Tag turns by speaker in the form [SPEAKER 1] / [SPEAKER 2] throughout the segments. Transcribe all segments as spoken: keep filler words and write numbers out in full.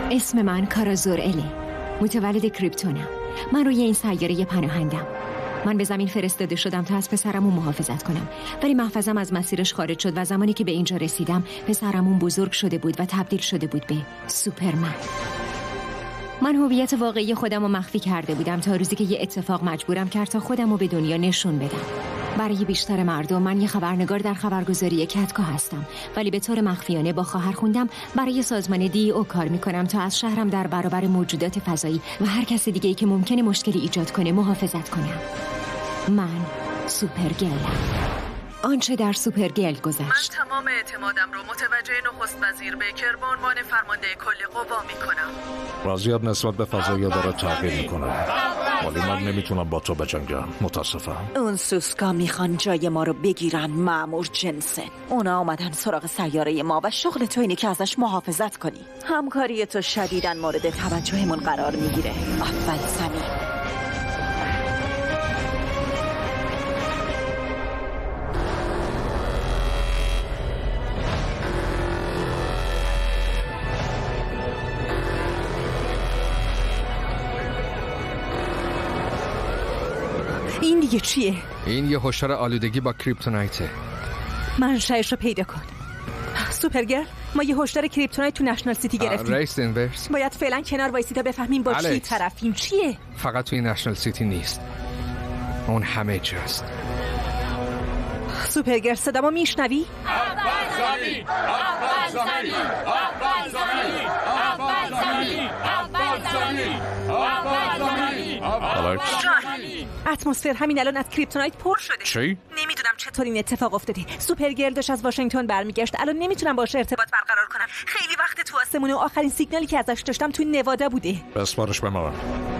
[SPEAKER 1] اسم من کارازور اله، متولد کریپتونم. من روی این سیاره پناهندم. من به زمین فرستاده شدم تا از پسرمون محافظت کنم، ولی محفظم از مسیرش خارج شد و زمانی که به اینجا رسیدم پسرمون بزرگ شده بود و تبدیل شده بود به سوپرمن. من هویت واقعی خودم رو مخفی کرده بودم تا روزی که یه اتفاق مجبورم کرد تا خودم رو به دنیا نشون بدم. برای بیشتر مردم من یه خبرنگار در خبرگزاری کتکا هستم، ولی به طور مخفیانه با خواهر خوندم برای سازمان دی او کار میکنم تا از شهرم در برابر موجودات فضایی و هر کس دیگه‌ای که ممکنه مشکلی ایجاد کنه محافظت کنم. من سوپرگرلم. آنچه در سوپرگرل گذشت.
[SPEAKER 2] من تمام اعتمادم رو متوجه نخست وزیر بیکر به عنوان فرمانده کل قوا میکنم.
[SPEAKER 3] وضعیت نسبت به فضایی داره تغییر میکنه، ولی من نمیتونم با تو بجنگم، متاسفم.
[SPEAKER 4] اون سوسکا میخوان جای ما رو بگیرن مأمور جنسن. اونا آمدن سراغ سیاره ما و شغل تو اینه که ازش محافظت کنی. همکاری تو شدیداً مورد توجهمون قرار میگیره. اول زمین. این دیگه چیه؟
[SPEAKER 5] این یه هشدار آلودگی با کریپتونایته.
[SPEAKER 4] منشأش رو پیدا کن. سوپرگرل، ما یه هشدار کریپتونایت تو نشنال سیتی گرفتیم.
[SPEAKER 5] ریس اینورس.
[SPEAKER 4] باید فعلا کنار وایسی تا بفهمیم با چی طرفیم. چیه؟
[SPEAKER 5] فقط توی نشنال سیتی نیست، اون همه جاست.
[SPEAKER 4] سوپرگرل، صدامو میشنوی؟
[SPEAKER 6] اول زمین، اول زمین، اول زمین، اول زمین، اول زمین، اول زمین، اول
[SPEAKER 4] زمین. اتمسفر همین الان از کریپتونایت پر شده.
[SPEAKER 3] چی؟
[SPEAKER 4] نمیدونم چطور این اتفاق افتاده. سوپرگرل داشت از واشنگتن برمیگشت. الان نمیتونم باهاش ارتباط برقرار کنم. خیلی وقت تو آسمونه و آخرین سیگنالی که ازش داشتم توی نوادا بوده.
[SPEAKER 3] بسپارش به ما.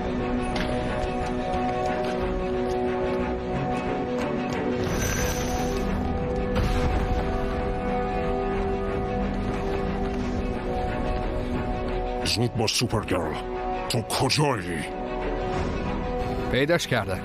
[SPEAKER 3] زود با سوپرگرل، تو کجایی؟
[SPEAKER 5] پیداش کردن.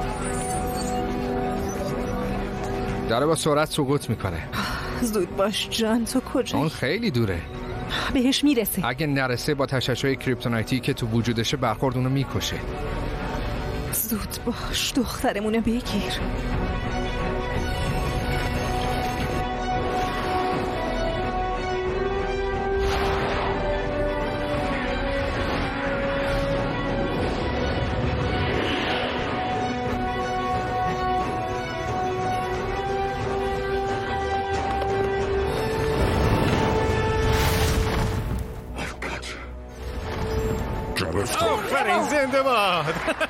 [SPEAKER 5] داره با سرعت سقوط میکنه.
[SPEAKER 4] زود باش جان، تو کجایی؟
[SPEAKER 5] اون خیلی دوره.
[SPEAKER 4] بهش میرسه.
[SPEAKER 5] اگه نرسه با تشعشع کریپتونایتی که تو وجودشه برخورد اونو میکشه.
[SPEAKER 4] زود باش، دخترمونو بگیر.
[SPEAKER 3] آفرین، زنده باد.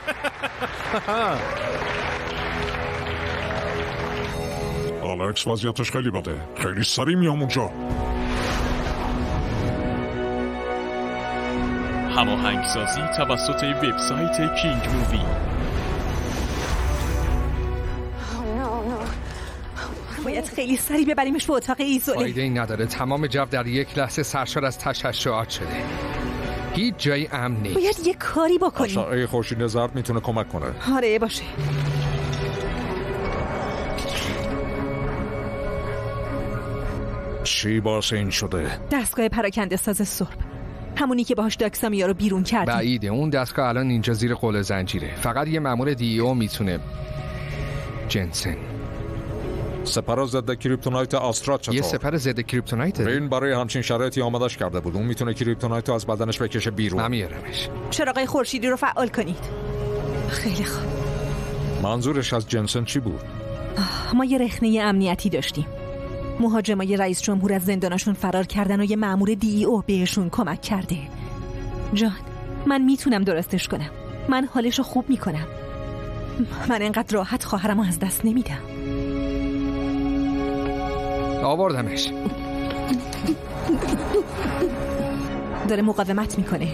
[SPEAKER 3] آلکس وضعیتش خیلی بده، خیلی سریع میام اونجا.
[SPEAKER 7] هماهنگسازی توسط وبسایت کینگ مووی.
[SPEAKER 4] باید خیلی سریع ببریمش به اتاق ایزوله.
[SPEAKER 5] فایده ای نداره، تمام جو در یک لحظه سرشار از تشعشعات شده. هیچ جایی امن نیست.
[SPEAKER 4] باید یه کاری بکنیم.
[SPEAKER 3] اشعه خورشید زرد میتونه کمک کنه.
[SPEAKER 4] آره باشه.
[SPEAKER 3] چی باعث این شده؟
[SPEAKER 4] دستگاه پراکنده ساز سرب، همونی که باهاش داکسامیا رو بیرون کردیم.
[SPEAKER 5] بعیده، اون دستگاه الان اینجا زیر قول زنجیره. فقط یه مأمور دی او میتونه. جنسن.
[SPEAKER 3] سپر ضد کریپتونایت آسترا چطور؟
[SPEAKER 5] یه سپر ضد کریپتونایت؟
[SPEAKER 3] این برای همچین شرایطی آمادش کرده بود. اون میتونه کریپتونایت رو از بدنش بکشه بیرون.
[SPEAKER 5] نمیارمش.
[SPEAKER 4] چراغای خورشیدی رو فعال کنید. خیلی خوب.
[SPEAKER 3] منظورش از جنسن چی بود؟
[SPEAKER 4] ما یه رخنه امنیتی داشتیم. مهاجمای رئیس جمهور از زندانشون فرار کردن و یه مأمور دی ای او بهشون کمک کرده. جان، من میتونم درستش کنم. من حالشو خوب میکنم. من انقدر راحت خواهرمو از دست نمیدم.
[SPEAKER 5] آوردمش.
[SPEAKER 4] داره مقاومت میکنه.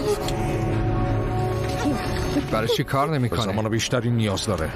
[SPEAKER 5] برای چی کار نمیکنه؟
[SPEAKER 3] زمان بیشتری نیاز داره.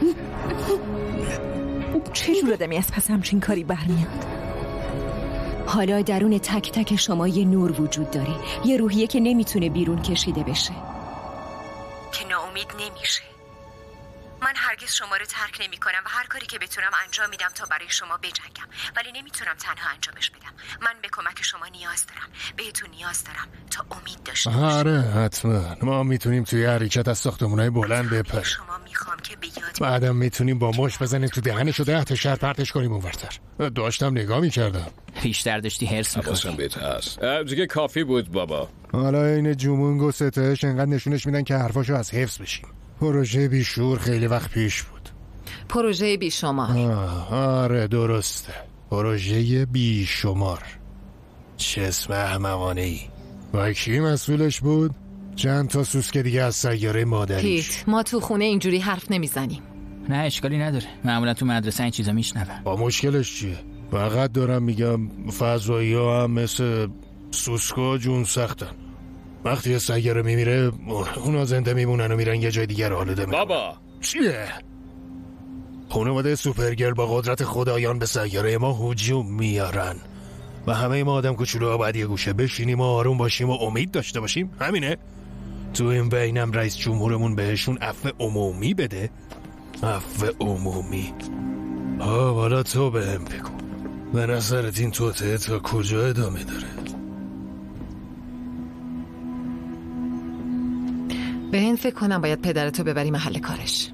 [SPEAKER 4] چه جور آدمی از پس همچین کاری برمیاد؟
[SPEAKER 1] حالا درون تک تک شما یه نور وجود داره، یه روحیه که نمیتونه بیرون کشیده بشه،
[SPEAKER 4] که ناامید نمیشه.
[SPEAKER 1] من هرگز شما رو ترک نمی کنم و هر کاری که بتونم انجام میدم تا برای شما بجنگم، ولی نمیتونم تنها انجامش بدم. من به کمک شما نیاز دارم، بهتون نیاز دارم تا امید داشته باشید.
[SPEAKER 8] آره حتما ما میتونیم توی حرکت از ساختمونای بلند بپریم.
[SPEAKER 1] شما میخوام که به یاد
[SPEAKER 8] بعدم میتونیم با مش بزنیم تو دهنشو ده تا شهر پرتش کنیم اونورتر. داشتم نگاه میکردم.
[SPEAKER 9] بیشتر داشتی هرس می‌خوردی.
[SPEAKER 6] حواسم بهت هست. دیگه کافی بود بابا.
[SPEAKER 8] حالا این جمونگ و ستایش انقدر نشونش میدن که حرفاشو از حفظ بشیم. پروژه بیشور خیلی وقت پیش بود.
[SPEAKER 10] پروژه بیشمار.
[SPEAKER 8] آره درسته، پروژه بیشمار. چه اسم احمقانه‌ای. و کی مسئولش بود؟ چند تا سوسکه دیگه از سیاره مادریش.
[SPEAKER 10] پیت، ما تو خونه اینجوری حرف نمیزنیم.
[SPEAKER 9] نه اشکالی نداره، معمولا تو مدرسه این چیزا میشنوم.
[SPEAKER 8] با مشکلش چیه؟ فقط دارم میگم فضایی ها هم مثل سوسکا جون سختن. وقتی یه سیاره میمیره اونا زنده میمونن و میرن یه جای دیگر آلوده میکنن.
[SPEAKER 6] بابا
[SPEAKER 8] چیه؟ خانواده سوپرگرل با قدرت خدایان به سیاره ما هجوم میارن و همه ما آدم کوچولوها باید یه گوشه بشینیم و آروم باشیم و امید داشته باشیم. همینه؟ تو این بینم رئیس جمهورمون بهشون عفو عمومی بده. عفو عمومی. آه والا تو بهم بگو، به نظرت این توطئه تا کجا ادامه داره؟
[SPEAKER 10] به این فکر کنم باید پدرتو ببری محل کارش.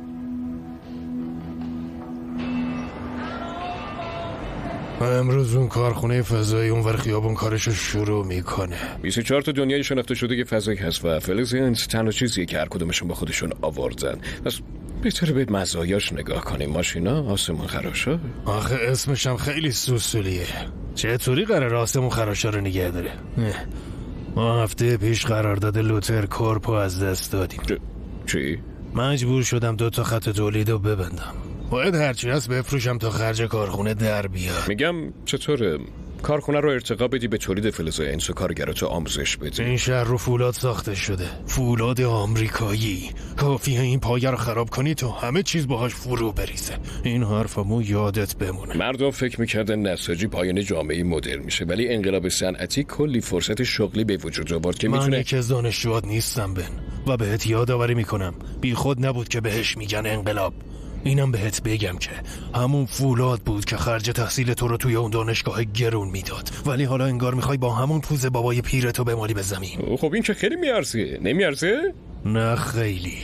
[SPEAKER 8] امروز اون کارخونه فضایی اونور خیابون کارشو شروع میکنه.
[SPEAKER 6] بیست و چهار تا دنیای شناخته شده که فضایی هست و فلزینز تنها چیزیه که هر کدومشون با خودشون آوردن. پس بهتره به مزایاش نگاه کنیم. ماشینا، آسمون خراشا.
[SPEAKER 8] آخه اسمش هم خیلی سوسولیه. چطوری قرار آسمون خراشا رو نگه داره؟ ما هفته پیش قرارداد لوتر کورپو از دست دادیم.
[SPEAKER 6] چی؟
[SPEAKER 8] مجبور شدم دو تا خط تولید رو ببندم. باید هرچی هست بفروشم تا خرج کارخونه در بیاد.
[SPEAKER 6] میگم چطوره کارخونه رو ارتقا بدی به تولید فلزای انس و کارگراتو آموزش بدی.
[SPEAKER 8] این شهر رو فولاد ساخته شده، فولاد آمریکایی. کافیه این پایه رو خراب کنی تا همه چیز باهاش فرو بریزه. این حرفمو یادت بمونه.
[SPEAKER 6] مردم فکر میکردن نساجی پایان جامعه مدرن میشه، ولی انقلاب صنعتی کلی فرصت شغلی به وجود آورد که میتونه.
[SPEAKER 8] من یکی از دانشجوات نیستم بن و بهت یادآوری میکنم بی خود نبود که بهش میگن انقلاب. اینم بهت بگم که همون فولاد بود که خرج تحصیل تو رو توی اون دانشگاه گرون میداد، ولی حالا انگار میخوای با همون پوز بابای پیرتو بمالی به زمین.
[SPEAKER 6] خب این که خیلی میارزه. نمیارزه؟
[SPEAKER 8] نه خیلی.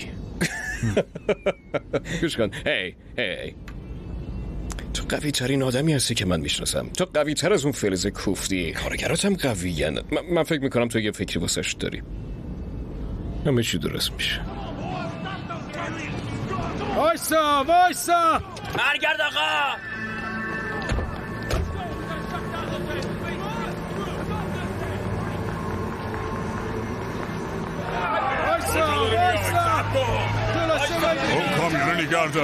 [SPEAKER 6] گوش کن. هی هی تو قوی ترین آدمی هستی که من میشناسم. تو قوی تر از اون فلز کوفتی. کارگرات هم قوی هن. من, من فکر میکنم تو یه فکری واسش داری. همه چی درست میشه.
[SPEAKER 11] وایسا وایسا
[SPEAKER 9] برگرد آقا.
[SPEAKER 11] وایسا وایسا
[SPEAKER 3] اون کامیون نگرده.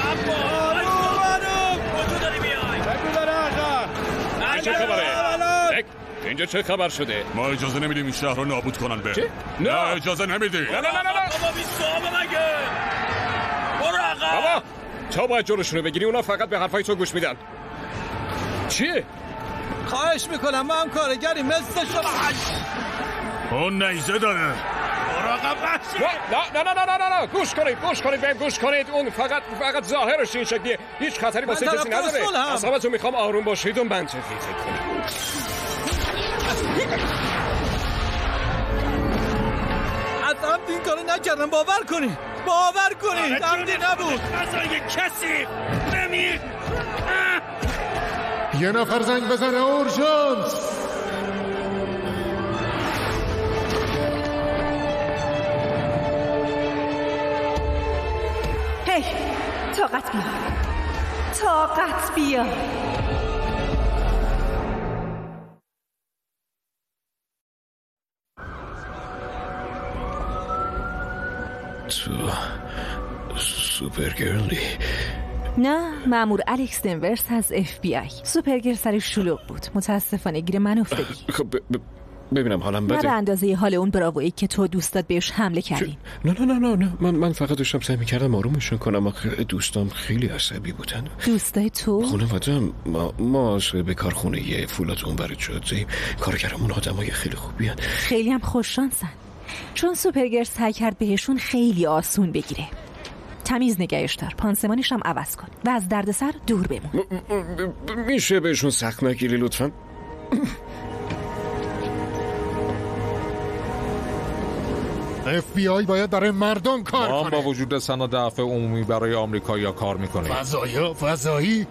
[SPEAKER 9] کجا داری میای؟
[SPEAKER 11] بگو داره آقا.
[SPEAKER 6] چه خبره؟ اینجا چه خبر شده؟
[SPEAKER 3] ما اجازه نمیدیم این شهر رو نابود کنن به.
[SPEAKER 6] چه؟
[SPEAKER 3] نه اجازه نمیدیم.
[SPEAKER 6] نه نه نه نه
[SPEAKER 9] بابا بی صحابه مگه. برو آقا.
[SPEAKER 6] بابا تو باید جلوشون رو بگیری. اونا فقط به حرفای تو گوش میدن. چیه؟
[SPEAKER 11] خواهش میکنم ما هم کارگری مثل شما.
[SPEAKER 3] اون نیزه داره.
[SPEAKER 6] نه نه نه نه نه نه گوش کنید گوش کنید بهم گوش کنید. اون فقط فقط ظاهرش این شکلیه، هیچ خطری واسه کسی نداره. اصلا تو میخوام آروم باشید و منطقی فکر کنید.
[SPEAKER 11] اصلا این کارو نکردم. باور کنید باور کنید عمدی نبود.
[SPEAKER 9] اصلا یه کسی نمیر.
[SPEAKER 8] یه نفر زنگ بزنه اورژانس.
[SPEAKER 4] هی طاقت بیا طاقت بیا.
[SPEAKER 6] تو سوپرگرلی؟
[SPEAKER 4] نه، مأمور الکس دنورس از اف بی آی. سوپرگرل سرش شلوغ بود، متاسفانه گیر من افتادی.
[SPEAKER 6] خب ب... ب... ببینم حالم بده.
[SPEAKER 4] نه به اندازه حال اون براویی که تو دوستات بهش حمله کردی.
[SPEAKER 6] نه نه نه نه نه من من فقط داشتم سعی می‌کردم آرومشون کنم. آخه دوستام خیلی عصبی بودن.
[SPEAKER 4] دوستای تو؟
[SPEAKER 6] خانواده‌ام ما ما به کارخونه فولاد اونور جاده. کارگرامون آدمای خیلی خوبی هن.
[SPEAKER 4] خیلی هم خوششانسن، چون سوپرگرل سعی کرد بهشون خیلی آسون بگیره. تمیز نگهش دار، پانسمانش هم عوض کن و از دردسر دور بمون.
[SPEAKER 6] میشه بهشون سخت نگیری لطفاً؟
[SPEAKER 8] اف بی آی باید برای مردم کار کنه.
[SPEAKER 3] ما با وجود سند عفو عمومی برای آمریکایی‌ها کار میکنیم.
[SPEAKER 8] فضایی فضایی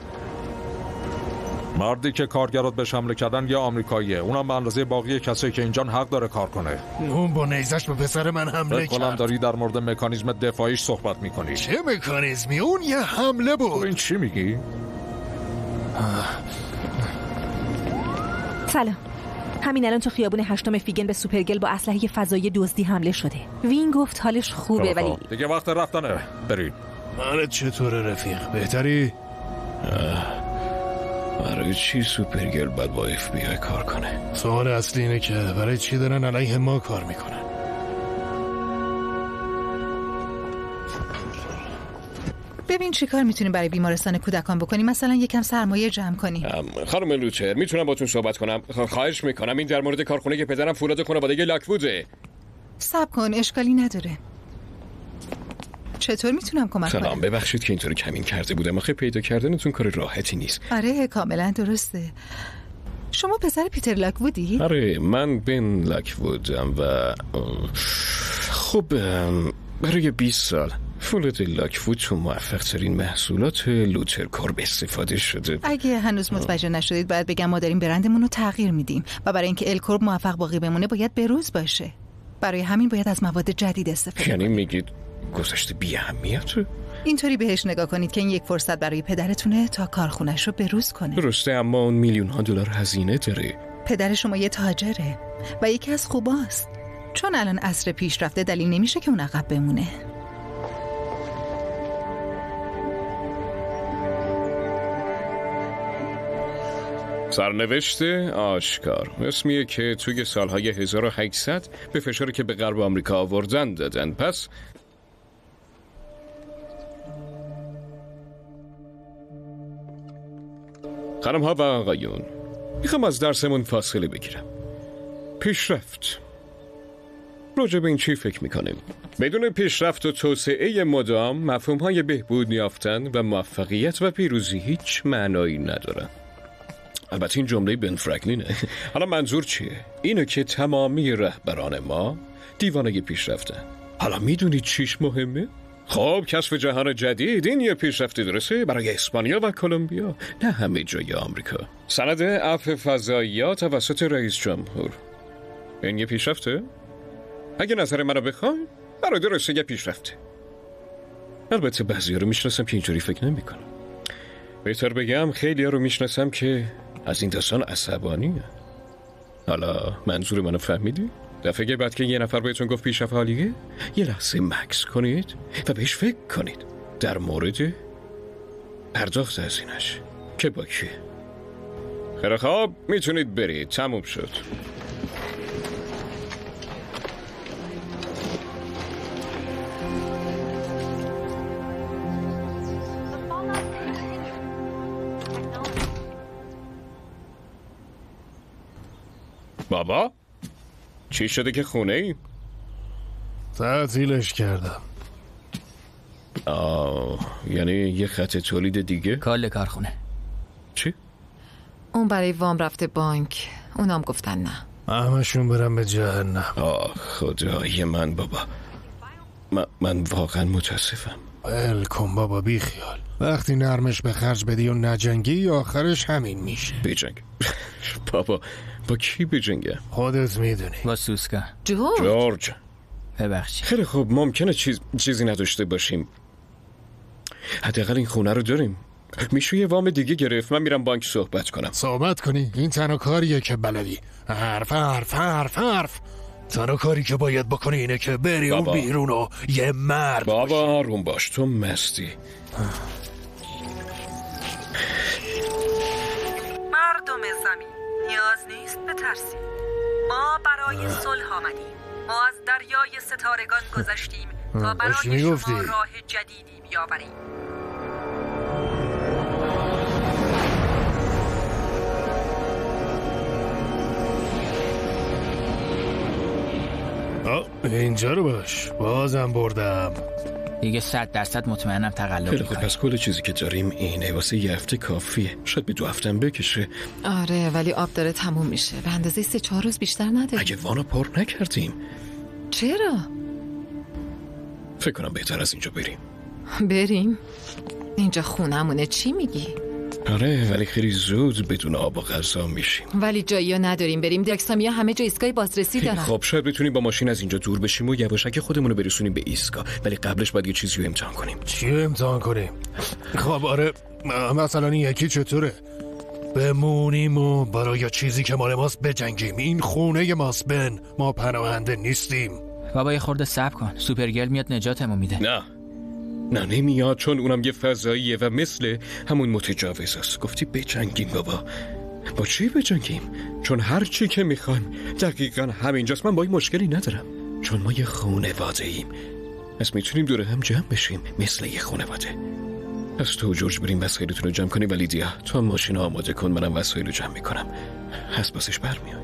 [SPEAKER 3] مردی که کارگرات بهش حمله کردن یه آمریکاییه، اونم به اندازه باقی کسایی که اینجان حق داره کار کنه.
[SPEAKER 8] اون با نیزش به پسر من حمله کرد.
[SPEAKER 3] بکنم داری در مورد مکانیزم دفاعیش صحبت میکنی.
[SPEAKER 8] چه مکانیزمی؟ اون یه حمله بود.
[SPEAKER 3] این چی میگی؟
[SPEAKER 4] سلام. همین الان تو خیابون هشتم فیگن به سوپرگل با اسلحه فضایی دزدی حمله شده. وین گفت حالش خوبه ولی
[SPEAKER 3] دیگه وقت رفتنه. برید.
[SPEAKER 8] حالت چطوره رفیق؟ بهتری؟
[SPEAKER 6] برای چی سوپرگل باید با اف بی آی کار کنه؟
[SPEAKER 8] سوال اصلی اینه که برای چی دارن علیه ما کار میکنن؟
[SPEAKER 10] ببین چی کار میتونیم برای بیمارستان کودکان بکنیم. مثلا یکم سرمایه جمع کنیم.
[SPEAKER 6] خانم لوچر میتونم باتون صحبت کنم؟ خواهش میکنم. این در مورد کارخونه که پدرم فولاد خانوادگی لاکووده.
[SPEAKER 10] صبر کن، اشکالی نداره. چطور میتونم کمک کنم؟
[SPEAKER 6] سلام، ببخشید که اینطوری کمین کرده بودم. آخه پیدا کردنتون کار راحتی نیست.
[SPEAKER 10] آره کاملا درسته. شما پسر پیتر لاکوودی؟
[SPEAKER 6] آره من بن لاکوودم و خب برای بیست سال فولاد لاکوود تو موفق ترین محصولات لوتر کورب استفاده شده.
[SPEAKER 10] اگه هنوز متوجه نشدید باید بگم ما داریم برندمون رو تغییر میدیم و برای اینکه الکورب موفق باقی بمونه باید بروز باشه. برای همین باید از مواد جدید استفاده
[SPEAKER 6] یعنی
[SPEAKER 10] کنیم.
[SPEAKER 6] میگید گذشته بی اهمیته؟
[SPEAKER 10] اینطوری بهش نگاه کنید که این یک فرصت برای پدرتونه تا کارخونش رو بروز کنه.
[SPEAKER 6] درسته، اما اون میلیون ها دلار هزینه داره.
[SPEAKER 10] پدر شما یه تاجره و یکی از خوباست. چون الان عصر پیشرفته دلیل نمیشه که اون عقب بمونه.
[SPEAKER 6] سرنوشت آشکار اسمیه که توی سالهای هزار و هشتصد به فشاری که به غرب آمریکا آوردن دادن. پس خانم ها و آقایون، میخوام از درسمون فاصله بگیرم. پیشرفت راجع به این چی فکر میکنیم؟ بدون پیشرفت و توسعه مدام مفهوم‌های بهبود یافتن و موفقیت و پیروزی هیچ معنایی ندارن. البته این جمله بن فرانکلینه. حالا منظور چیه؟ اینه که تمامی رهبران ما دیوانه پیشرفتن. حالا میدونید چیش مهمه؟ خب کشف جهان جدید این یه پیشرفتی درسته برای اسپانیا و کلمبیا، نه همه جای آمریکا. سند عفو فضایی توسط رئیس جمهور، این یه پیشرفته؟ اگه نظر منو بخوای برای درسته یه پیشرفته. البته بعضیا رو میشناسم که اینجوری فکر نمیکنن. بهتر بگم خیلی ها رو میشناسم که از این داستان عصبانیه. حالا منظور منو فهمیدی؟ دفعه بعد که یه نفر بهتون گفت پیشرفت عالیه، یه لحظه مکس کنید و بهش فکر کنید در مورد پرداخت هزینه‌اش که با کیه. خیلی خوب، میتونید برید. تموم شد. بابا چی شده که خونه ای؟
[SPEAKER 8] تعطیلش کردم.
[SPEAKER 6] آه یعنی یه خط تولید دیگه؟
[SPEAKER 12] کال کارخونه.
[SPEAKER 6] چی؟
[SPEAKER 10] اون برای وام رفته بانک. اونام گفتن نه.
[SPEAKER 8] همشون برم به جهنم.
[SPEAKER 6] آه خدای من بابا، من, من واقعا متاسفم.
[SPEAKER 8] ول کن بابا، بی خیال. وقتی نرمش به خرج بدی و نجنگی آخرش همین میشه.
[SPEAKER 6] بجنگ بابا، با کی بجنگه؟
[SPEAKER 8] خودت میدونی.
[SPEAKER 12] با سوسکا.
[SPEAKER 10] جورج
[SPEAKER 6] جورج
[SPEAKER 12] ببخشید.
[SPEAKER 6] خیلی خوب، ممکنه چیز چیزی نداشته باشیم. حداقل این خونه رو داریم. میشه یه وام دیگه گرفت. من میرم بانک صحبت کنم.
[SPEAKER 8] صحبت کنی؟ این تنها کاریه که بلدی. حرف حرف حرف حرف. تنها کاری که باید بکنی اینه که بری اون بیرون و یه مرد
[SPEAKER 6] بابا آروم باش، تو مستی.
[SPEAKER 2] مردم زمین نیاز نیست بترسید. ما برای صلح آمدیم. ما از دریای ستارگان گذشتیم تا برای شما راه جدیدی بیاوریم.
[SPEAKER 8] اینجا رو باش. بازم بردم.
[SPEAKER 12] دیگه صد درصد مطمئنم تقلب
[SPEAKER 6] خیلی خوب، پس کل چیزی که داریم اینه. واسه یه هفته کافیه، شاید به دو هفته هم بکشه.
[SPEAKER 10] آره ولی آب داره تموم میشه، به اندازه سه چهار روز بیشتر نداره.
[SPEAKER 6] اگه وانو پر نکردیم.
[SPEAKER 10] چرا؟
[SPEAKER 6] فکر کنم بهتر از اینجا بریم.
[SPEAKER 10] بریم؟ اینجا خونمونه، چی میگی؟
[SPEAKER 6] آره ولی خیلی زود بدون آب و غذا میشیم.
[SPEAKER 10] ولی جایی ها نداریم بریم. دکسامیا همه جا ایستگاه بازرسی دارن.
[SPEAKER 6] خب شاید بتونیم با ماشین از اینجا دور بشیم و یواشکی خودمون رو برسونیم به ایستگاه، ولی قبلش باید یه چیزی رو امتحان کنیم.
[SPEAKER 8] چی رو امتحان کنیم؟ خب آره مثلا این یکی چطوره؟ بمونیم و برای چیزی که مال ماست بجنگیم. این خونه ماست بن، ما پناهنده نیستیم.
[SPEAKER 12] بابا یه خورده صبر کن، سوپرگرل میاد نجاتمون میده.
[SPEAKER 6] نه نه نمیاد، چون اونم یه فضاییه و مثل همون متجاوز است. گفتی بجنگیم بابا. با چی بجنگیم؟ چون هر چی که میخوایم دقیقا همینجاست. من با این مشکلی ندارم، چون ما یه خانواده ایم. پس میتونیم دوره هم جمع بشیم مثل یه خانواده. پس تو جورج بریم وسایلتون رو جمع کنی، ولی دیا تو هم ماشین آماده کن، منم وسایل رو جمع میکنم. هست باسش برمیای.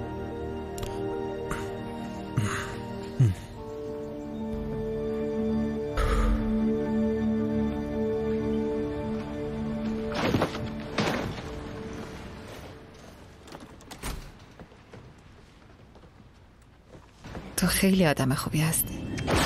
[SPEAKER 10] تو خیلی آدم خوبی هستی.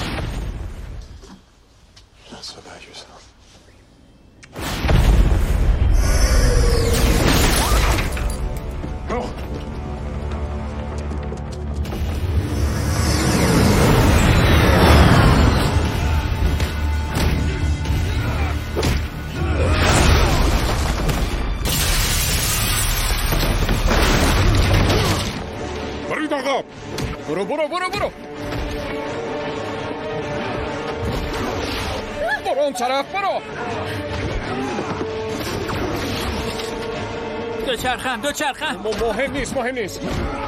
[SPEAKER 6] برید آقا، برو برو برو برو برو اون طرف، برو.
[SPEAKER 12] دو چرخم دو چرخم
[SPEAKER 6] مهم نیست مهم نیست.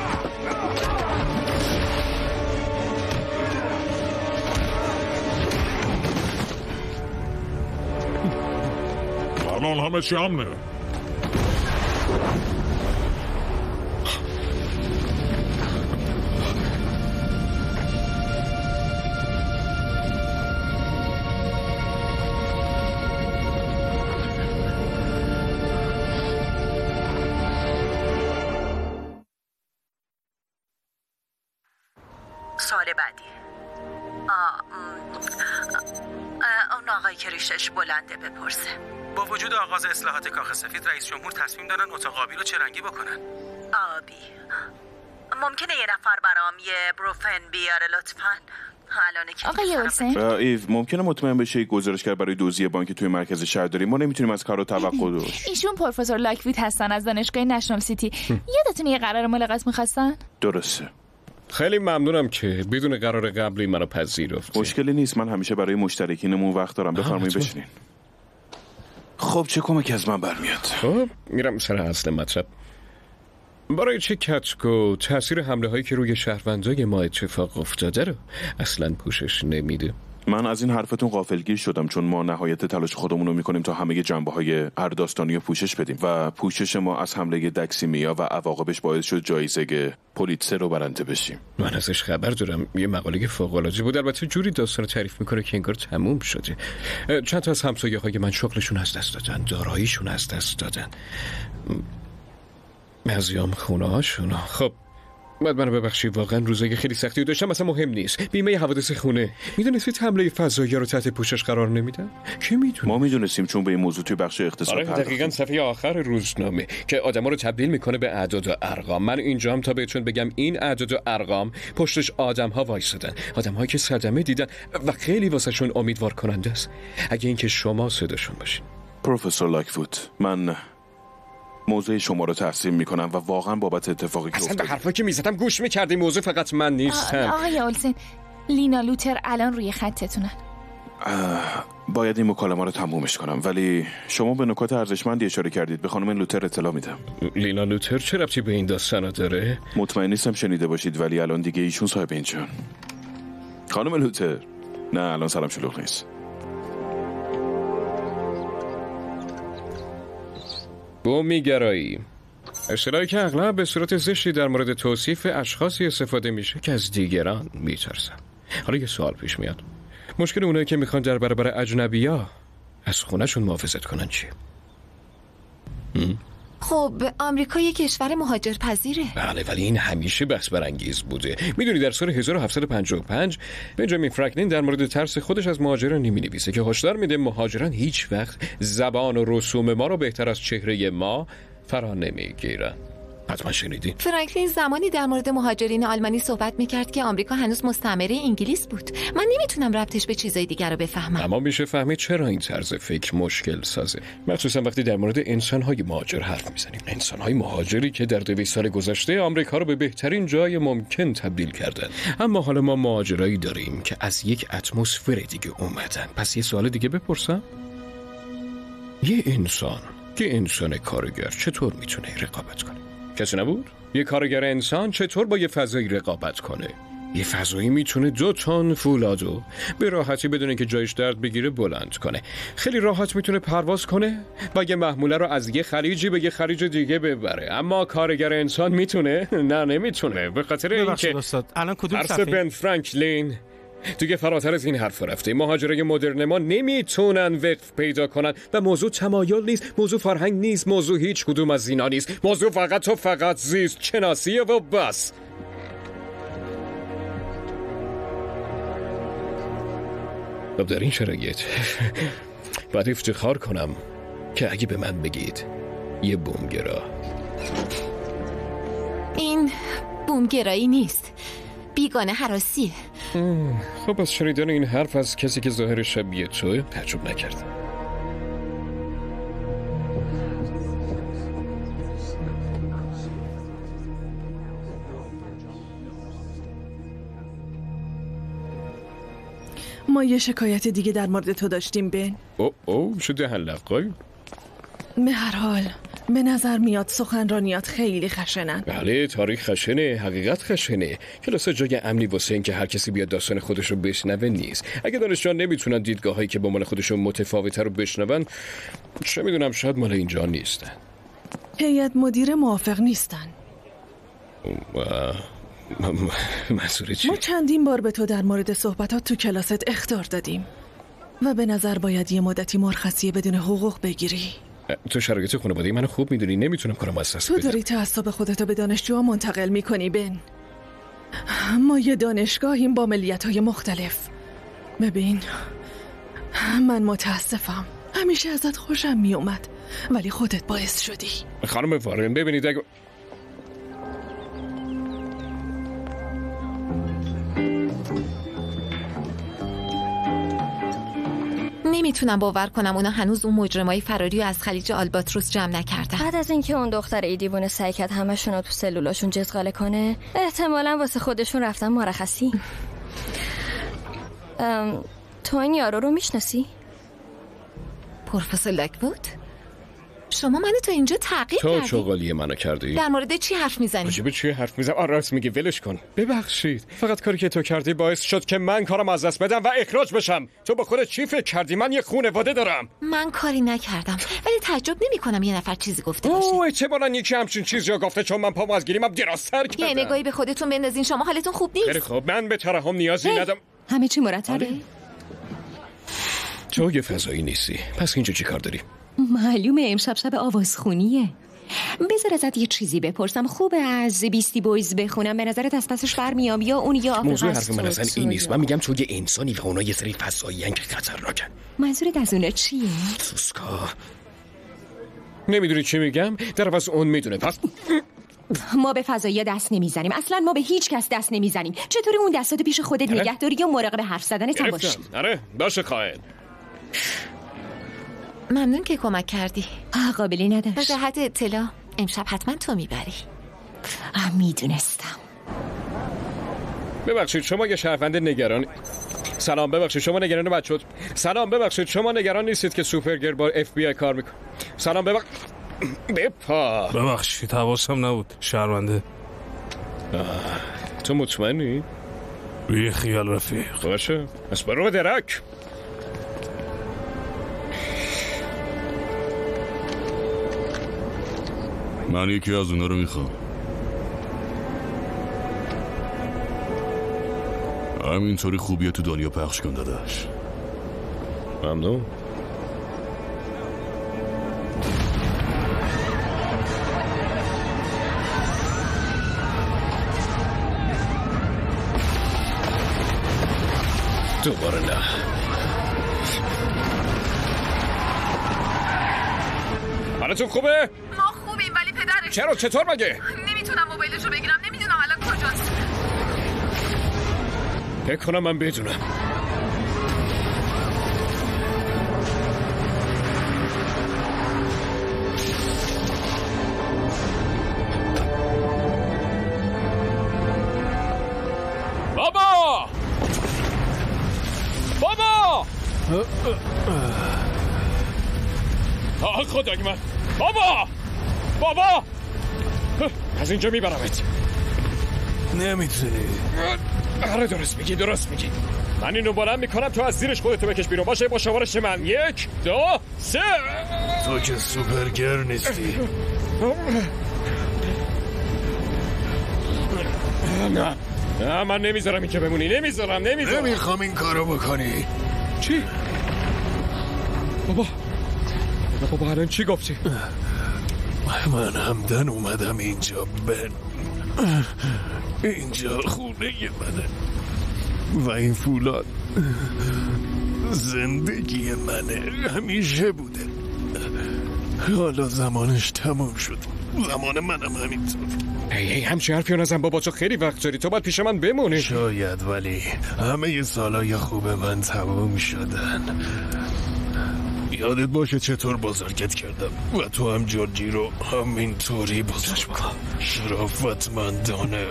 [SPEAKER 3] الان همه چی امنه.
[SPEAKER 2] سال بعدی آه اون آقایی که ریشش بلنده بپرسه.
[SPEAKER 13] با وجود آغاز اصلاحات کاخ سفید، رئیس جمهور تصمیم دارن اتاق آبی رو چه رنگی بکنن؟
[SPEAKER 2] آبی. ممکنه یه نفر برام یه بروفن بیاره لطفاً؟
[SPEAKER 14] آقای اولسن،
[SPEAKER 15] ایو ممکنه مطمئن بشه گزارشگر برای دزدی بانک توی مرکز شهر داریم. ما نمیتونیم از کارو توقع داشت.
[SPEAKER 14] ایشون پروفسور لاکویت هستن از دانشگاه نشنال سیتی. یادتونه یه قرار ملاقات می‌خواستن؟
[SPEAKER 15] درسته.
[SPEAKER 6] خیلی ممنونم که بدون قرار قبلی منو پذیرفت.
[SPEAKER 15] مشکلی نیست، من همیشه برای مشترکینمون وقت دارم. بفرمایید بشینین. خب چه کمک از من برمیاد؟
[SPEAKER 6] خب میرم سر اصل مطلب. برای چه کتکو تاثیر حمله هایی که روی شهروندای ما اتفاق افتاده رو اصلا پوشش نمیده؟
[SPEAKER 15] من از این حرفتون غافلگیر شدم، چون ما نهایت تلاش خودمون رو میکنیم تا همه جنبه های هر داستانی رو پوشش بدیم و پوشش ما از حمله دکسیمیا و عواقبش باعث شد جایزه پولیتسر رو برنده بشیم.
[SPEAKER 6] من ازش خبر دارم، یه مقاله فوق‌العاده بود. البته جوری داستان تعریف میکنه که انگار تموم شده. چند تا از همسایه‌های من شغلشون از دست دادن، داراییشون از دست دادن، بعضیام خونه هاشون. خب بعد منو ببخشی، واقعا روزای خیلی سختی داشتم. مثلا مهم نیست بیمه حوادث خونه. میدونستید حمله فضایی رو تحت پوشش قرار نمیدن؟ کی میدونه؟
[SPEAKER 15] ما میدونستیم، چون به این موضوع توی بخش اقتصاد
[SPEAKER 6] آره دقیقاً صفحه آخر روزنامه که آدما رو تبدیل میکنه به اعداد و ارقام. من اینجام تا بهتون بگم این اعداد و ارقام پشتش آدم‌ها وایسادن، آدم‌هایی که صدمه دیدن و خیلی واسهشون امیدوار کننده است. اگه اینکه شما صداشون باشین.
[SPEAKER 15] پروفسور لاکووت، من موضوع شما رو تحسین میکنم و واقعا بابت اتفاقی که
[SPEAKER 6] افتاد. اصلا به حرفا که میزدم گوش میکردی. موضوع فقط من نیستم.
[SPEAKER 14] آقای اولسن، لینا لوتر الان روی خطتونن.
[SPEAKER 15] باید این مکالمه رو تمومش کنم، ولی شما به نکات ارزشمندی اشاره کردید. به خانم لوتر اطلاع میدم.
[SPEAKER 6] لینا لوتر چه ربطی به این داستانا داره؟
[SPEAKER 15] مطمئن نیستم شنیده باشید، ولی الان دیگه ایشون صاحب اینجان. خانم لوتر، نه الان سلام شلوغ نیست.
[SPEAKER 6] بومیگرایی، اصطلاحی که اغلب به صورت زشتی در مورد توصیف اشخاصی استفاده میشه که از دیگران میترسن. حالا یه سوال پیش میاد، مشکل اونایی که میخوان در برابر اجنبیا از خونه‌شون محافظت کنن چیه؟
[SPEAKER 1] خب آمریکا یک کشور مهاجر پذیره.
[SPEAKER 6] بله ولی این همیشه بحث برانگیز بوده. میدونی در سال هزار و هفتصد و پنجاه و پنج بنجامین فرانکلین در مورد ترس خودش از مهاجران نمی‌نویسه که هشدار میده مهاجران هیچ وقت زبان و رسوم ما رو بهتر از چهره ما فرا نمیگیرن. حتما شنیدین.
[SPEAKER 1] فرانکلین زمانی در مورد مهاجرین آلمانی صحبت میکرد که آمریکا هنوز مستعمره انگلیس بود. من نمیتونم ربطش به چیزای دیگر رو بفهمم.
[SPEAKER 6] اما میشه فهمید چرا این طرز فکر مشکل سازه. مخصوصا وقتی در مورد انسان‌های مهاجر حرف میزنیم. انسان‌های مهاجری که در دویست سال گذشته آمریکا رو به بهترین جای ممکن تبدیل کردن. اما حالا ما مهاجرایی داریم که از یک اتمسفر دیگه اومدن. پس یه سوال دیگه بپرسم؟ یه انسان که انسان کارگر چطور میتونه رقابت کنه؟ کسی نبود؟ یه کارگر انسان چطور با یه فضایی رقابت کنه؟ یه فضایی میتونه دو تن فولادو به راحتی بدون که جایش درد بگیره بلند کنه. خیلی راحت میتونه پرواز کنه و یه محموله رو از یه خلیجی به یه خلیج دیگه ببره. اما کارگر انسان میتونه؟ نه نمیتونه. به خاطر اینکه
[SPEAKER 13] الان کدوم
[SPEAKER 6] صفحه؟ بن فرانکلین دیگه فراتر از این حرف رفته. مهاجرای مدرن ما نمیتونن وقف پیدا کنن و موضوع تمایل نیست، موضوع فرهنگ نیست، موضوع هیچ کدوم از اینا نیست. موضوع فقط و فقط زیست شناسیه و بس. خب در این شرایط باید افتخار کنم که اگه به من بگید یه بومگرا.
[SPEAKER 1] این بومگرایی نیست، بیگانه هراسیه.
[SPEAKER 6] خب از شنیدن این حرف از کسی که ظاهر شبیه توه تعجب نکردم.
[SPEAKER 16] ما یه شکایت دیگه در مورد تو داشتیم بن.
[SPEAKER 6] او او شده حلقای؟
[SPEAKER 16] به هر حال به نظر میاد سخنرانیات خیلی خشنن.
[SPEAKER 6] بله تاریخ خشنه، حقیقت خشنه. کلاس جای امنی واسه این که هر کسی بیاد داستان خودش رو بشنوه نیست. اگه دانشجویان نمیتونن دیدگاهایی که با مال خودشون متفاوته رو بشنون، چه میدونم شاید مال اینجا نیستن.
[SPEAKER 16] هیئت مدیره موافق نیستن.
[SPEAKER 6] منظور چی؟
[SPEAKER 16] ما چندین بار به تو در مورد صحبتات تو کلاست اخطار دادیم و به نظر باید یه مدتی مرخصی بدون حقوق بگیری.
[SPEAKER 6] تو شرایط خانوادگی منو خوب میدونی، نمیتونم کارم از دست بدم.
[SPEAKER 16] تو داری تعصب خودتو به دانشجوها منتقل میکنی بن. ما یه دانشگاهیم با ملیت‌های مختلف. ببین من متاسفم، همیشه ازت خوشم میومد ولی خودت باعث شدی.
[SPEAKER 6] خانم وارن ببینید اگه
[SPEAKER 1] نمیتونم باور کنم اونا هنوز اون مجرمای فراری رو از خلیج آلباتروس جمع نکردن.
[SPEAKER 17] بعد از اینکه اون دختر ای دیوونه سعی کرد همشون رو تو سلولاشون جزغاله کنه، احتمالاً واسه خودشون رفتن مرخصی. ام... تو این یارو رو میشناسی؟
[SPEAKER 1] پروفسور لاکوود؟ شما منو تا اینجا تعقیب کردی؟
[SPEAKER 6] تو چغالی منو کردی؟
[SPEAKER 1] در مورد چی حرف میزنی؟
[SPEAKER 6] راجب چی حرف میزنم؟ آ راست میگی، ولش کن. ببخشید. فقط کاری که تو کردی باعث شد که من کارم از دست بدم و اخراج بشم. تو با خودت چی فکر کردی؟ من یه خانواده دارم.
[SPEAKER 1] من کاری نکردم ولی تعجب نمیکنم یه نفر چیزی گفته باشه.
[SPEAKER 6] اوه احتمالاً یکی همچین چیزی گفته چون من پامو از گیریمم درازتر کردم.
[SPEAKER 1] یه نگاهی به خودتون بندازین، شما حالتون خوب نیست.
[SPEAKER 6] خیلی خوب، من به ترحم نیازی ندارم.
[SPEAKER 1] همه چی مرتبه؟
[SPEAKER 6] تو یه فضایی نیستی. پس اینجا چی کار داری؟
[SPEAKER 1] معلومه امشب شب آوازخونیه. بذار ازت یه چیزی بپرسم. خوبه از بیستی بویز بخونم؟ به نظرت از پسش برمیام یا اون یا
[SPEAKER 6] موضوع حرف من اصلا این نیست. من میگم تو یه انسانی و اونا یه سری فضایی هن که خطرناکن.
[SPEAKER 1] منظورت از اونا چیه؟
[SPEAKER 6] سوسکا نمیدونی چی میگم؟ در عوض اون میدونه. پس
[SPEAKER 1] ما به فضایی دست نمیزنیم، اصلا ما به هیچ کس دست نمیزنیم. چطوری اون دستاتو پیش خودت نگه داری یا مراقب حرف زدنت باشی؟
[SPEAKER 6] آره باشه خواهد.
[SPEAKER 1] ممنون که کمک کردی. قابلی نداشت. به جهت اطلاع امشب حتما تو میبری. میدونستم.
[SPEAKER 6] ببخشید شما یه شهروند نگران. سلام ببخشید شما نگران بچه. سلام ببخشید شما نگران نیستید که سوپرگرل با اف بی آی کار میکنه؟ سلام ببخ بپا
[SPEAKER 8] ببخشید حواسم نبود شهرونده.
[SPEAKER 6] تو مطمئنی؟
[SPEAKER 8] بی خیال رفیق.
[SPEAKER 6] باشه از برو درک.
[SPEAKER 18] من یکی از اونا رو میخوام. همینطوری خوبیه تو دنیا پخش کن داداش.
[SPEAKER 6] ممنون. دوباره نه. حالتون خوبه؟
[SPEAKER 16] ما خوبیم ولی پدرش
[SPEAKER 6] چرا؟ چطور مگه؟
[SPEAKER 16] نمیتونم موبایلشو بگیرم، نمیدونم الان کجاست.
[SPEAKER 6] فکر کنم من بدونم. بابا! بابا! آه خدای من! بابا! بابا! از اینجا میبرمت.
[SPEAKER 8] نمیتونی.
[SPEAKER 6] آره درست میگی، درست میگی. من اینو بلند میکنم تو از زیرش خودتو بکش بیرون. باشه با شمارش من. یک دو سه.
[SPEAKER 8] تو که سوپرگر نیستی.
[SPEAKER 6] نه نه من نمیذارم این که بمونی. نمیذارم نمیذارم
[SPEAKER 8] نمیخوام این کارو بکنی.
[SPEAKER 6] چی؟ بابا بابا الان چی گفتی؟
[SPEAKER 8] من همدن اومدم اینجا بن. اینجا خونه منه و این فولاد زندگی منه، همیشه بوده. حالا زمانش تموم شد. زمان منم همینطور.
[SPEAKER 6] ای ای همچه حرفی نزن بابا، تو خیلی وقت داری. تو باید پیش من بمونی.
[SPEAKER 8] شاید، ولی همه سالای خوب من تموم شدن. یادت باشه چطور بزرگت کردم و تو هم جورجی رو همینطوری بزرگ کن. شرافتمندانه.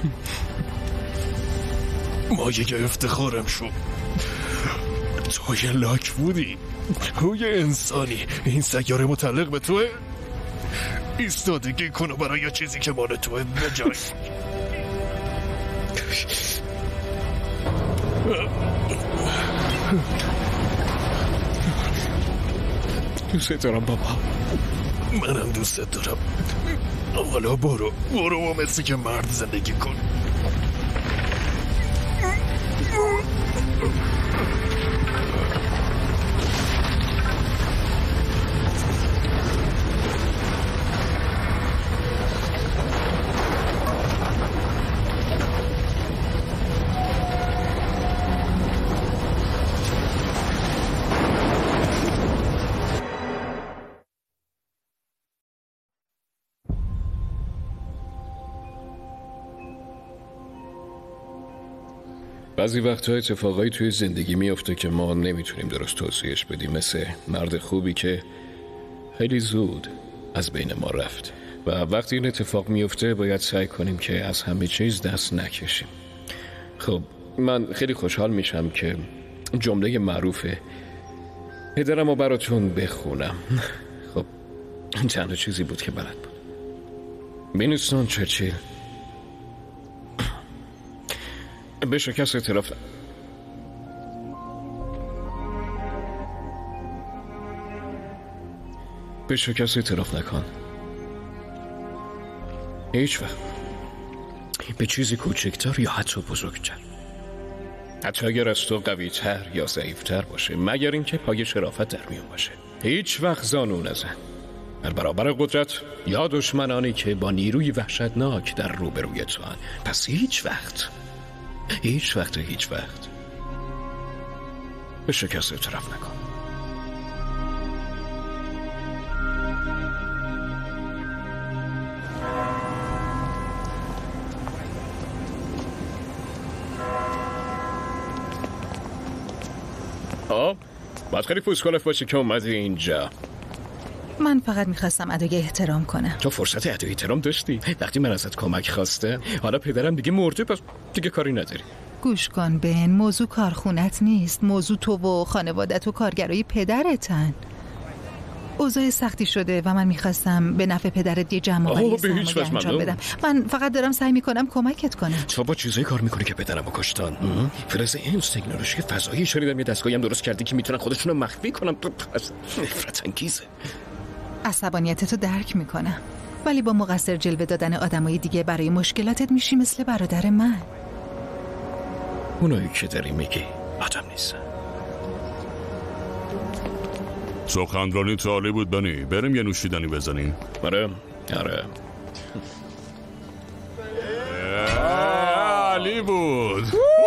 [SPEAKER 8] مایه افتخارم شو. تو یه لاک بودی، تو یه انسانی. این سیاره متعلق به توه. ایستادگی کنو برای چیزی که مال توه بجای.
[SPEAKER 6] دوست دارم بابا.
[SPEAKER 8] منم دوست دارم. حالا برو برو و مثل که مرد زندگی کن.
[SPEAKER 6] بعضی وقتها اتفاقایی توی زندگی میفته که ما نمیتونیم درست توضیحش بدیم، مثل مرد خوبی که خیلی زود از بین ما رفت و وقتی این اتفاق میفته باید سعی کنیم که از همه چیز دست نکشیم. خب من خیلی خوشحال میشم که جمله معروف پدرم رو براتون بخونم. خب چند چیزی بود که بلد بود. وینستون چرچیل به شکست اعتراف به شکست اعتراف نکن. هیچ وقت به چیزی کوچکتر یا حتی بزرگتر، حتی اگر از تو قوی تر یا ضعیف تر باشه، مگر اینکه پای شرافت در میون باشه. هیچ وقت زانو نزن در برابر قدرت یا دشمنانی که با نیروی وحشتناک در روبروی تو هن. پس هیچ وقت هیچ وقت هیچ وقت به شکست اعتراف نکن. آه باید خیلی پوسکلف باشی که اومدی اینجا.
[SPEAKER 10] من فقط میخواستم ادای احترام کنم.
[SPEAKER 6] تو فرصت ادای احترام داشتی وقتی من ازت کمک خواسته. حالا پدرم دیگه مرده، پس دیگه کاری نداری.
[SPEAKER 10] گوش کن بن، موضوع کارخونت نیست. موضوع تو و خانوادت و کارگرای پدرتن. اوضاع سختی شده و من میخواستم به نفع پدرت یه جمع‌آوری سرمایه انجام بدم. من فقط دارم سعی میکنم کمکت کنم.
[SPEAKER 6] تو با چیزایی کار میکنی که پدرمو کشتن. فرز اینس تکنولوژی فضایی شنیدم یه دستگاهی هم درست کردی که میتونن خودشونو مخفی کنن. نفرت انگیزه.
[SPEAKER 10] عصبانیتتو درک میکنم، ولی با مقصر جلوه دادن آدمای دیگه برای مشکلاتت میشی مثل برادر من.
[SPEAKER 6] اونایی که داری میگی آدم نیستن.
[SPEAKER 18] سخنرانی عالی بود بنی. بریم یه نوشیدنی بزنیم.
[SPEAKER 6] آره آره
[SPEAKER 18] عالی بود.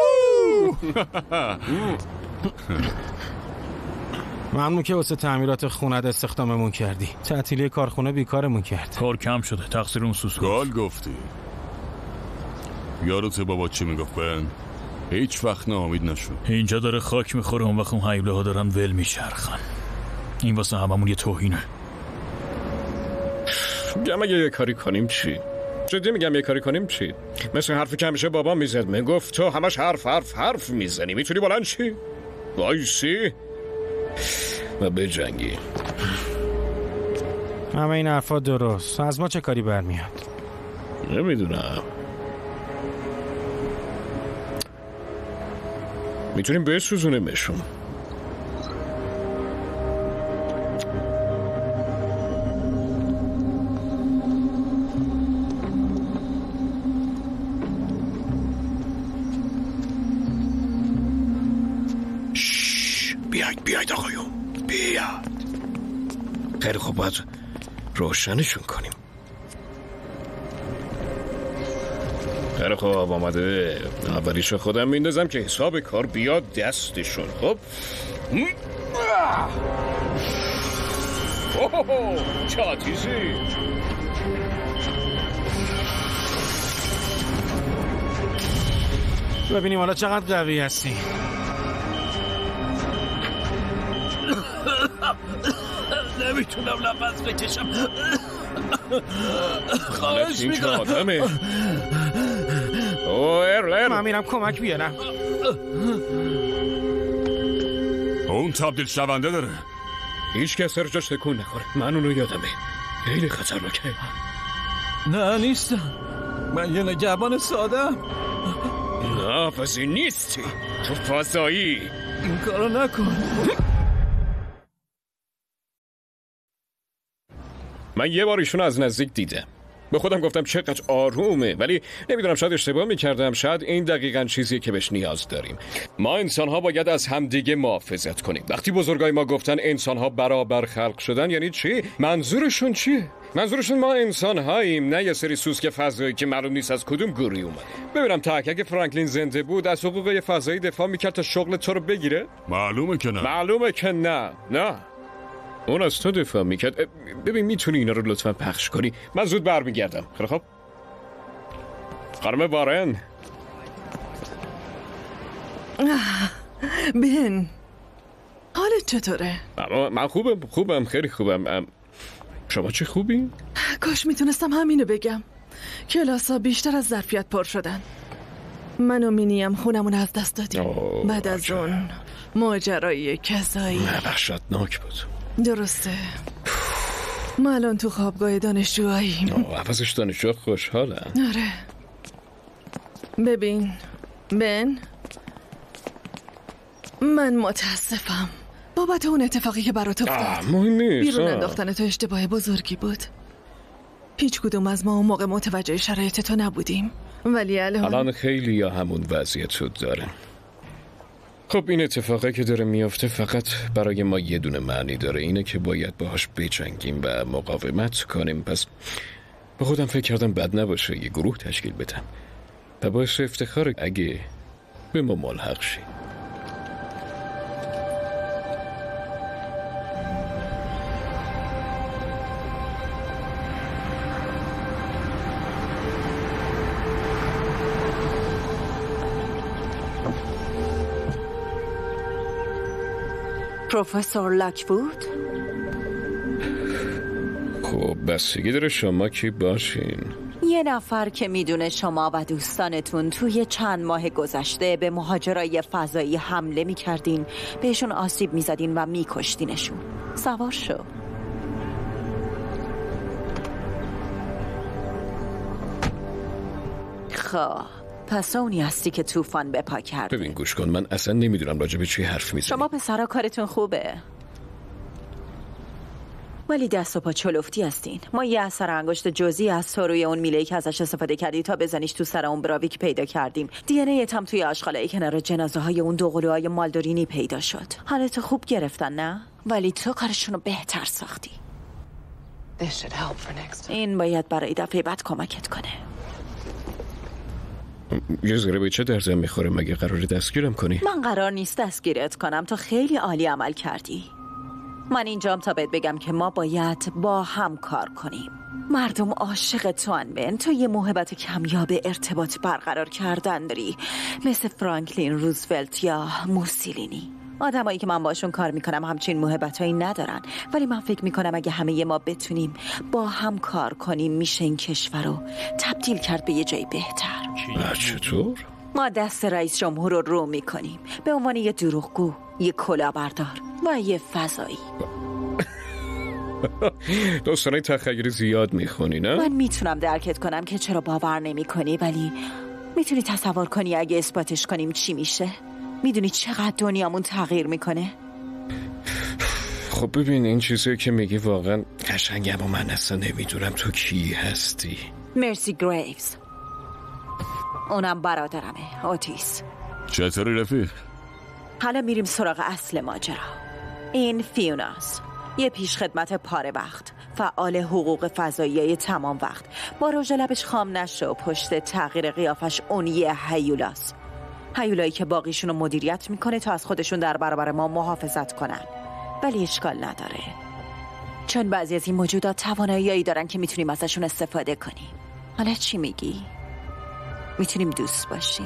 [SPEAKER 11] ممنون که واسه تعمیرات خونت استخداممون کردی. تعطیلی کارخونه بیکارمون کرد.
[SPEAKER 7] کار کم شده، تقصیر اون سوسو.
[SPEAKER 18] گال گفتی. یادت بابا چی میگفت بن؟ هیچ وقت ناامید نشو.
[SPEAKER 7] اینجا داره خاک میخوره، اون وقت اون حیوله ها دارن ول میچرخن. این واسه هممون یه توهینه.
[SPEAKER 6] میگم اگه یه کاری کنیم چی؟ جدی میگم یه کاری کنیم چی؟ مثل حرفی که همیشه بابا میزد، میگفت تو همش حرف حرف حرف میزنی، میتونی بلند چی؟ وایسی و بجنگی.
[SPEAKER 11] همه این حرفا درست. از ما چه کاری برمیاد؟
[SPEAKER 6] نمیدونم. میتونیم بسوزونیمشون. بیاید بیاید آقایون، بیاید. خیلی خوب، باید روشنشون کنیم. خیلی خوب آمده. اولیشو خودم میندازم که حساب کار بیاد دستشون. خب اوه چه آتیشی.
[SPEAKER 11] ببینیم حالا چقدر قوی هستی.
[SPEAKER 9] نمیتونم نفس بکشم. خواهش میکنم.
[SPEAKER 6] اوه ارلر،
[SPEAKER 11] من میرم کمک بیارم.
[SPEAKER 18] اون تبدیل شونده داره.
[SPEAKER 6] هیچ کس سر جاش تکون نخوره. من اونو یادمه. خیلی خطرناکه.
[SPEAKER 11] نه نیستم. من یه نگهبان سادم.
[SPEAKER 6] نه پس این نیستی. تو فضایی.
[SPEAKER 11] این کارو نکن.
[SPEAKER 6] من یه بار ایشون از نزدیک دیدم. به خودم گفتم چقدر آرومه، ولی نمیدونم، شاید اشتباه میکردم. شاید این دقیقاً چیزیه که بهش نیاز داریم. ما انسان‌ها باید از همدیگه محافظت کنیم. وقتی بزرگای ما گفتن انسان‌ها برابر خلق شدن، یعنی چی؟ منظورشون چیه؟ منظورشون ما انسان‌هاییم، نه یه سری سوسک فضایی که معلوم نیست از کدوم گوری اومد. ببینم تک اگه فرانکلین زنده بود از حقوق فضایی دفاع میکرد تا شغل تو رو بگیره؟
[SPEAKER 18] معلومه که نه.
[SPEAKER 6] معلومه که نه. نه. اون از تو دفاع میکرد. ببین میتونی اینا رو لطفا پخش کنی؟ من زود برمیگردم. خیلی خوب. خانم وارن.
[SPEAKER 16] بن، حالت چطوره؟
[SPEAKER 6] من خوبم خوبم خیلی خوبم. شما چه خوبی؟
[SPEAKER 16] کاش میتونستم همینو بگم. کلاسا بیشتر از ظرفیت پر شدن. من و مینیم خونمون از دست دادیم. بعد از اون ماجرای کذایی
[SPEAKER 6] وحشتناک بود.
[SPEAKER 16] درسته. ما الان تو خوابگاه دانشجوهاییم.
[SPEAKER 6] عوضش دانشجو خوشحالم.
[SPEAKER 16] آره. ببین بن، من متاسفم بابت اون اتفاقی که برات افتاد.
[SPEAKER 6] مهم نیست.
[SPEAKER 16] بیرون انداختن تو اشتباه بزرگی بود. هیچ کدوم از ما اون موقع متوجه شرایط تو نبودیم، ولی الان
[SPEAKER 6] الان خیلی یا همون وضعیت رو داره. خب این اتفاقی که داره میافته فقط برای ما یه دونه معنی داره، اینه که باید باهاش بجنگیم و مقاومت کنیم. پس به خودم فکر کردم بد نباشه یه گروه تشکیل بدم و باعث افتخار اگه به ما ملحق شی.
[SPEAKER 19] پروفسور لاکوود؟
[SPEAKER 6] خب بستگی داره شما کی باشین.
[SPEAKER 19] یه نفر که میدونه شما و دوستانتون توی چند ماه گذشته به مهاجرای فضایی حمله میکردین، بهشون آسیب میزدین و میکشتینشون. سوار شو. خب پس اونی هستی که طوفان بپا کرد.
[SPEAKER 6] ببین گوش کن، من اصلا نمیدونم راجع به چی حرف میزنی.
[SPEAKER 19] شما پسرا کارتون خوبه. ولی دست و پا چلفتی هستین. ما یه اثر انگشت جزئی از تو روی اون میله که ازش استفاده کردی تا بزنیش تو سر اون براوی که پیدا کردیم. دی ان ای هم توی آشغالای کنار جنازه های اون دو قلوهای مالدورینی پیدا شد. حالت خوب گرفتن نه؟ ولی تو کارشون رو بهتر ساختی. این باید برای دفعه بعد کمکت کنه.
[SPEAKER 6] یه ذره به چه درزم میخوره؟ مگه قراره دستگیرم کنی؟
[SPEAKER 19] من قرار نیست دستگیرت کنم. تو خیلی عالی عمل کردی. من اینجام تا بهت بگم که ما باید با هم کار کنیم. مردم عاشق تو هن بن. تو یه موهبت کمیاب ارتباط برقرار کردن داری، مثل فرانکلین روزولت یا موسولینی. آدمایی که من باشون کار میکنم همچین موهبتایی ندارن، ولی من فکر میکنم اگه همه ما بتونیم با هم کار کنیم میشه این کشور رو تبدیل کرد به یه جای بهتر.
[SPEAKER 6] چطور؟
[SPEAKER 19] ما دست رئیس جمهور رو رو میکنیم به عنوان یه دروغگو، یه کلاهبردار و یه فضایی.
[SPEAKER 6] داستانای تخیلی زیاد میخونی نه؟
[SPEAKER 19] من میتونم درکت کنم که چرا باور نمیکنی، ولی میتونی تصور کنی اگه اثباتش کنیم چی میشه؟ میدونی چقدر دنیامون تغییر میکنه؟
[SPEAKER 6] خب ببین این چیزی که میگی واقعا قشنگه، اما من اصلا نمیدونم تو کی هستی.
[SPEAKER 19] مرسی گریوز. اونم برادرمه، اوتیس.
[SPEAKER 18] چطوری رفیق؟
[SPEAKER 19] حالا میریم سراغ اصل ماجرا. این فیوناست، یه پیشخدمت پاره وقت، فعال حقوق فضاییه تمام وقت. با رژ لبش خام نشه و پشت تغییر قیافش اون یه هیولاست. هیولایی که باقیشون رو مدیریت میکنه تا از خودشون در برابر ما محافظت کنن. ولی اشکال نداره، چون بعضی از این موجودات تواناییایی دارن که میتونیم ازشون استفاده کنیم. حالا چی میگی؟ میتونیم دوست باشیم؟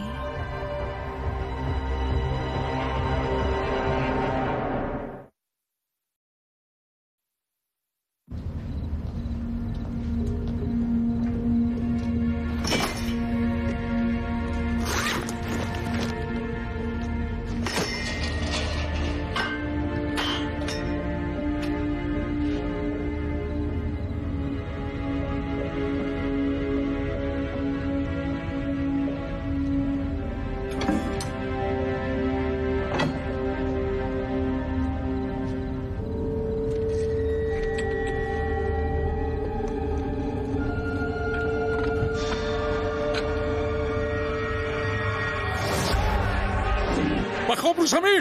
[SPEAKER 3] بخواب رو زمین.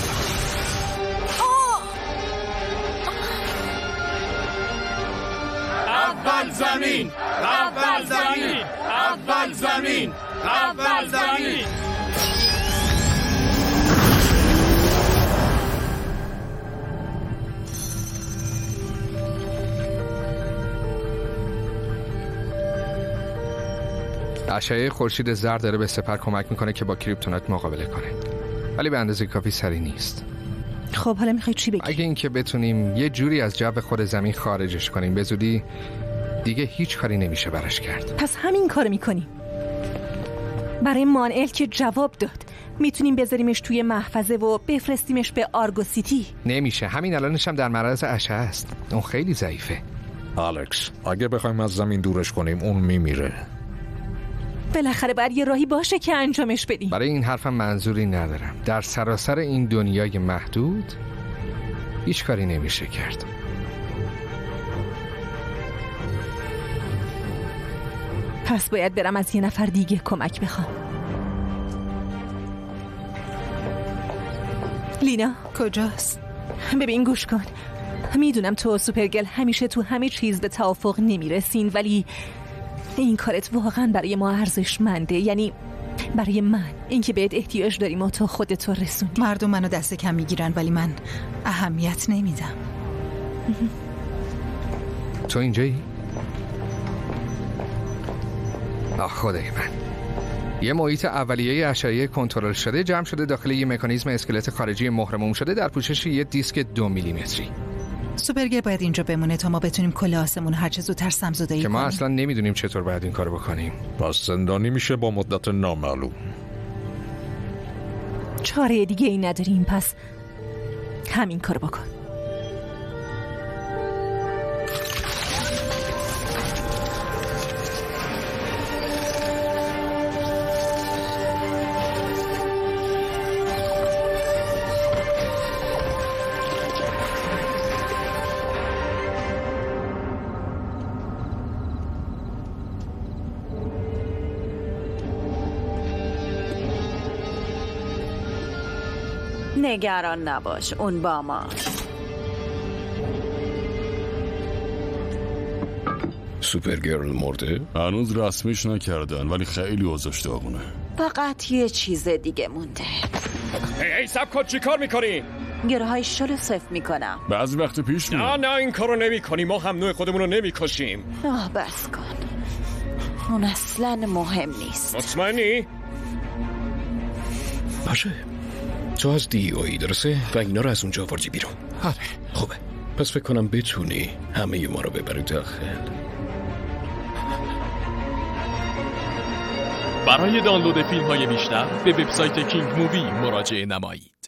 [SPEAKER 9] اول زمین، اول زمین، اول زمین، اول زمین.
[SPEAKER 5] اشعه خورشید زرد داره به سپر کمک میکنه که با کریپتونایت مقابله کنه، ولی به اندازه کافی سریع نیست.
[SPEAKER 4] خب حالا میخوای چی بگی؟
[SPEAKER 5] اگه اینکه بتونیم یه جوری از جو خود زمین خارجش کنیم به زودی دیگه هیچ کاری نمیشه براش کرد.
[SPEAKER 4] پس همین کار میکنیم. برای مانئل که جواب داد میتونیم بذاریمش توی محفظه و بفرستیمش به آرگو سیتی.
[SPEAKER 5] نمیشه، همین الانش هم در معرض اشعه است. اون خیلی ضعیفه.
[SPEAKER 3] الکس اگه بخوایم از زمین دورش کنیم اون میمیره.
[SPEAKER 4] بالاخره باید یه راهی باشه که انجامش بدیم.
[SPEAKER 5] برای این حرفم منظوری ندارم. در سراسر این دنیای محدود هیچ کاری نمیشه کرد.
[SPEAKER 4] پس باید برم از یه نفر دیگه کمک بخوام. لینا
[SPEAKER 10] کجاست؟
[SPEAKER 4] ببین گوش کن. میدونم تو و سوپرگل همیشه تو همه چیز به توافق نمیرسین، ولی این کارت واقعا برای ما ارزشمنده. یعنی برای من اینکه بهت احتیاج داریم و تو خودت رو رسوندی.
[SPEAKER 10] مردم منو دست کم میگیرن ولی من اهمیت نمیدم.
[SPEAKER 5] تو اینجایی؟ آه خدای من. یه محیط اولیه اشعه کنترل شده جمع شده داخل یه مکانیزم اسکلت خارجی مهرموم شده در پوشش یه دیسک دو میلیمتری.
[SPEAKER 10] سوپرگل باید اینجا بمونه تا ما بتونیم کل آسمون هر چه زودتر سمزدایی
[SPEAKER 5] کنیم.
[SPEAKER 10] که
[SPEAKER 5] ما اصلا نمیدونیم چطور باید این کارو بکنیم.
[SPEAKER 3] پس زندانی میشه با مدت نامعلوم.
[SPEAKER 4] چاره دیگه ای نداریم، پس همین کارو بکن.
[SPEAKER 19] نگران نباش، اون با ماست.
[SPEAKER 6] سوپرگرل مرده؟
[SPEAKER 18] هنوز رسمیش نکردن ولی خیلی اوضاعش داغونه.
[SPEAKER 19] فقط یه چیز دیگه مونده.
[SPEAKER 6] ای ای سب کن چی کار میکنی؟
[SPEAKER 19] گروهای شلو صفر میکنم.
[SPEAKER 18] بعضی وقت پیش میاد.
[SPEAKER 6] نه نه این کارو نمی کنی. ما هم نوع خودمون رو نمی کشیم.
[SPEAKER 19] آه بس کن، اون اصلا مهم نیست.
[SPEAKER 6] مطمئنی؟ باشه، تو از دی اوی درسته؟ و اینا رو از اونجا آوردی بیرون.
[SPEAKER 5] آره.
[SPEAKER 6] خوبه، پس فکر کنم بتونی همه ما رو ببری داخل.
[SPEAKER 20] برای دانلود فیلم های بیشتر به وبسایت کینگ مووی مراجعه نمایید.